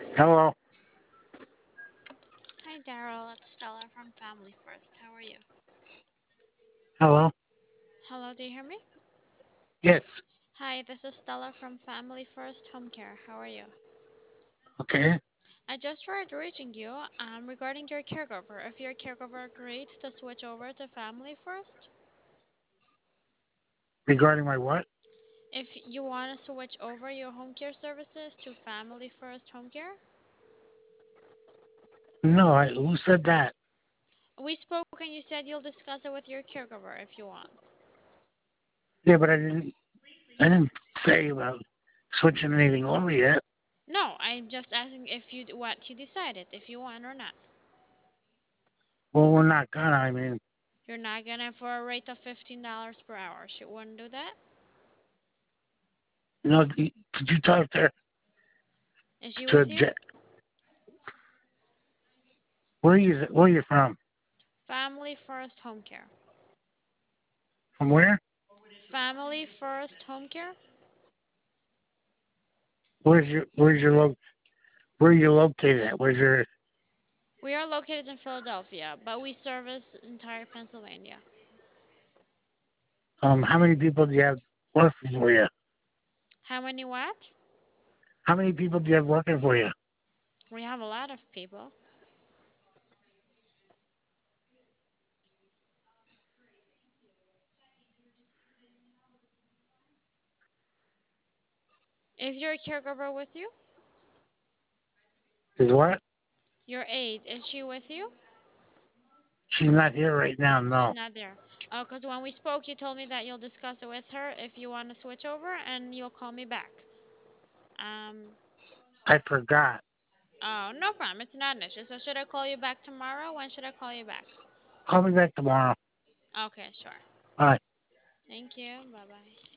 Hello. Hi, Daryl. It's Stella from Family First. How are you? Hello. Hello, do you hear me? Yes. Hi, this is Stella from Family First Home Care. How are you? Okay. I just tried reaching you regarding your caregiver. If your caregiver agreed to switch over to Family First, Regarding my what? if you want to switch over your home care services to Family First Home Care, No. Who said that? we spoke and you said you'll discuss it with your caregiver if you want. Yeah, but I didn't. I didn't say about switching anything over yet. No, I'm just asking if you what you decided, if you want or not. Well, we're not gonna. I mean, You're not gonna for a rate of $15 per hour. She wouldn't do that. Did you talk Is she to with you? Je- Where are you from? Family First Home Care. From where? Family First Home Care? Where are you located at? Where's your We are located in Philadelphia, but we service entire Pennsylvania. How many people do you have working for you? How many what? How many people do you have working for you? We have a lot of people. Is your caregiver with you? Is what? Your aide, is she with you? She's not here right now. She's No, not there. Oh, because when we spoke, you told me that you'll discuss it with her if you want to switch over and you'll call me back. Um, I forgot. oh, no problem. It's not an issue. So should I call you back tomorrow? When should I call you back? Call me back tomorrow. Okay, sure. Bye. Thank you. Bye bye.